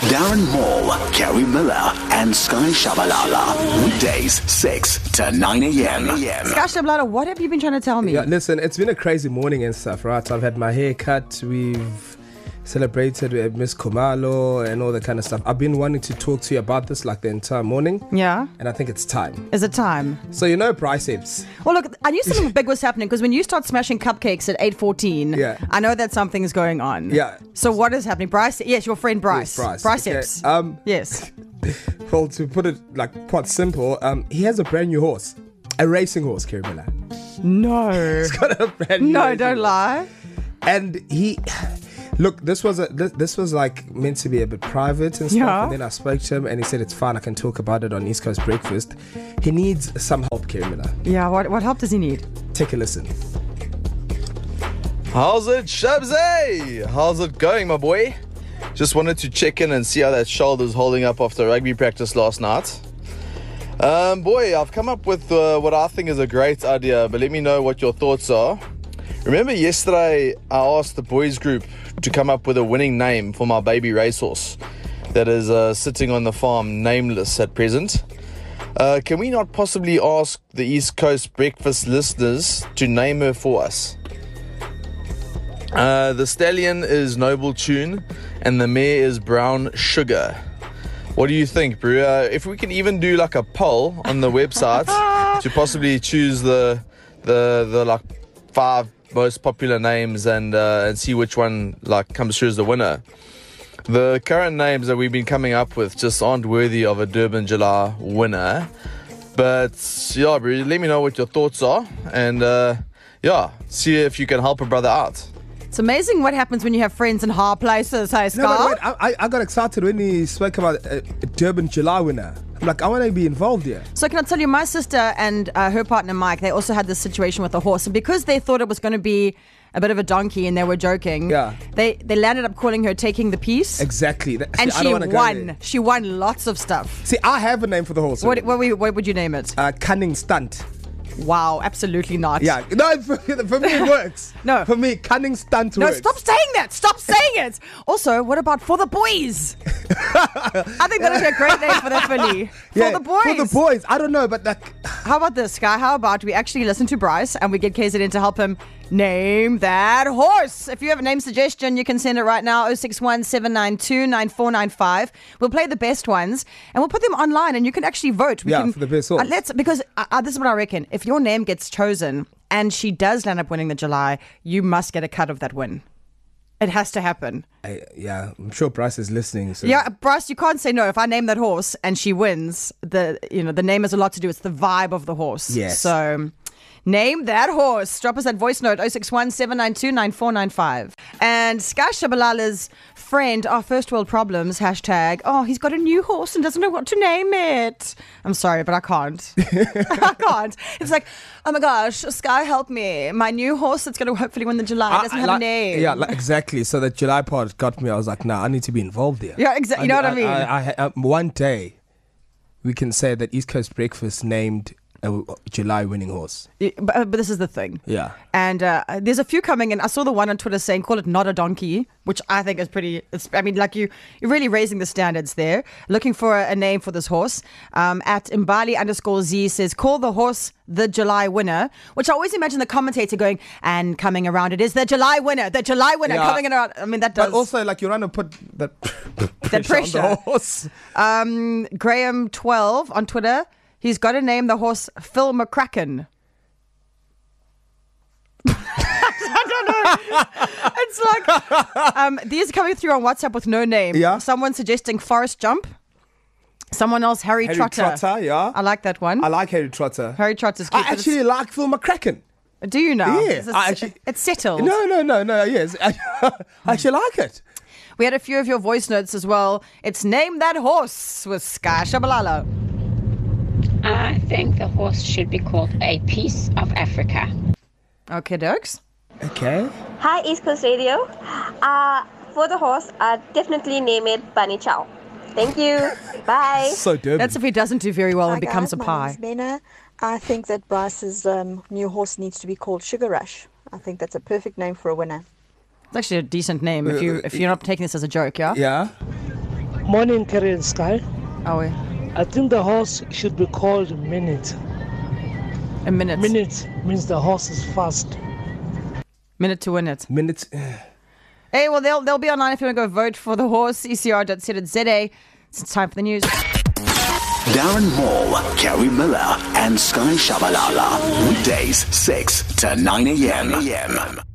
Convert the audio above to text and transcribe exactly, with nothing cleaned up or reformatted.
Darren Hall, Kerry Miller, and Sky Shabalala. Weekdays, six to nine a.m. Sky Shabalala, what have you been trying to tell me? Yeah, listen, it's been a crazy morning and stuff, right? I've had my hair cut, we've celebrated with Miss Khumalo and all that kind of stuff. I've been wanting to talk to you about this like the entire morning. Yeah. And I think it's time. Is it time? So you know Bryceps. Well, look, I knew something big was happening because when you start smashing cupcakes at eight fourteen, yeah. I know that something's going on. Yeah. So what is happening? Bryce? Yes, your friend Bryce. Yes, Bryce. Bryceps. Okay. Um, yes. Well, to put it like quite simple, um, he has a brand new horse. A racing horse, Kerry Miller. No. He's got a brand new No, don't horse. lie. And he... Look, this was a this, this was like meant to be a bit private and stuff. Yeah. And then I spoke to him and he said it's fine. I can talk about it on East Coast Breakfast. He needs some help, Kerry Miller. Yeah. What what help does he need? Take a listen. How's it, Shabzy? How's it going, my boy? Just wanted to check in and see how that shoulder's holding up after rugby practice last night. Um, boy, I've come up with uh, what I think is a great idea, but let me know what your thoughts are. Remember yesterday I asked the boys group to come up with a winning name for my baby racehorse that is uh, sitting on the farm nameless at present. Uh, can we not possibly ask the East Coast Breakfast listeners to name her for us? Uh, the stallion is Noble Tune and the mare is Brown Sugar. What do you think, Brew? Uh, if we can even do like a poll on the website to possibly choose the the the like five most popular names and uh, and see which one like comes through as the winner. The current names that we've been coming up with just aren't worthy of a Durban July winner. But yeah, bro, let me know what your thoughts are and uh, yeah, see if you can help a brother out. It's amazing what happens when you have friends in high places, hey, Scar? No, but wait, I, I got excited when he spoke about a, a Durban July winner. I'm like, I want to be involved here. So can I tell you, my sister and uh, her partner Mike, they also had this situation with a horse. And because they thought it was going to be a bit of a donkey and they were joking, yeah. they, they landed up calling her Taking the Piece. Exactly. That, and see, she I don't won. Go she won lots of stuff. See, I have a name for the horse. What, what, what would you name it? Uh, Cunning Stunt. Wow, absolutely not. Yeah, no, for, for me it works. No. For me, Cunning Stunt no, works. No, stop saying that. Stop saying it. Also, what about For the Boys? I think that would be a great name for the filly. For yeah, the boys. For the boys. I don't know, but like... How about this, Guy? How about we actually listen to Bryce and we get K Z N to help him name that horse? If you have a name suggestion, you can send it right now, oh six one, seven nine two, nine four nine five. We'll play the best ones and we'll put them online and you can actually vote. We yeah, can, for the best horse. Uh, let's, because uh, uh, this is what I reckon. If your name gets chosen and she does land up winning the July, you must get a cut of that win. It has to happen. I, yeah, I'm sure Bryce is listening. So. Yeah, Bryce, you can't say no. If I name that horse and she wins, the you know the name has a lot to do. It's the vibe of the horse. Yes. So name that horse. Drop us that voice note, oh six one, seven nine two, nine four nine five. And Sky Shabalala's friend, our first world problems, hashtag, oh, he's got a new horse and doesn't know what to name it. I'm sorry, but I can't. I can't. It's like, oh my gosh, Sky, help me. My new horse that's going to hopefully win the July doesn't I, I, have like, a name. Yeah, like, exactly. So the July part got me. I was like, nah, I need to be involved here. Yeah, exactly. You know what I mean? I, I, I, one day, we can say that East Coast Breakfast named a July winning horse. Yeah, but, but this is the thing. Yeah. And uh, there's a few coming in. I saw the one on Twitter saying, call it not a donkey, which I think is pretty, it's, I mean, like you, you're really raising the standards there. Looking for a, a name for this horse. Um, at Mbali underscore Z says, call the horse the July winner, which I always imagine the commentator going, and coming around, it is the July winner, the July winner Yeah. coming around. I mean, that does. But also, like, you're trying to put that pressure, pressure. on the horse. Um, Graham twelve on Twitter, he's got to name the horse Phil McCracken. I don't know. It's like um, these are coming through on WhatsApp with no name. Yeah. Someone suggesting Forest Jump. Someone else, Harry, Harry Trotter. Trotter, yeah. I like that one. I like Harry Trotter. Harry Trotter's cute. I but actually like Phil McCracken. it's- do you know? Yeah, It's, it's, I actually- it's settled. No, no, no, no, yes. I actually like it. We had a few of your voice notes as well. It's Name That Horse with Sky Shabalala. I think the horse should be called A Piece of Africa. Okay, Dirks. Okay. Hi, East Coast Radio. Uh, for the horse, uh, definitely name it Bunny Chow. Thank you. Bye. So Durban. That's if he doesn't do very well Hi and becomes guys, a my pie. name's Mena. I think that Bryce's um, new horse needs to be called Sugar Rush. I think that's a perfect name for a winner. It's actually a decent name if you if you're not taking this as a joke, yeah. Yeah. Morning, Kerry and Sky. Oh, yeah. I think the horse should be called Minute. A minute. Minute means the horse is fast. Minute to win it. Minutes. Hey, well, they'll they'll be online if you want to go vote for the horse. E C R dot co dot z a. It's time for the news. Darren Moore, Kerry Miller, and Sky Shabalala. Weekdays, six to nine a.m.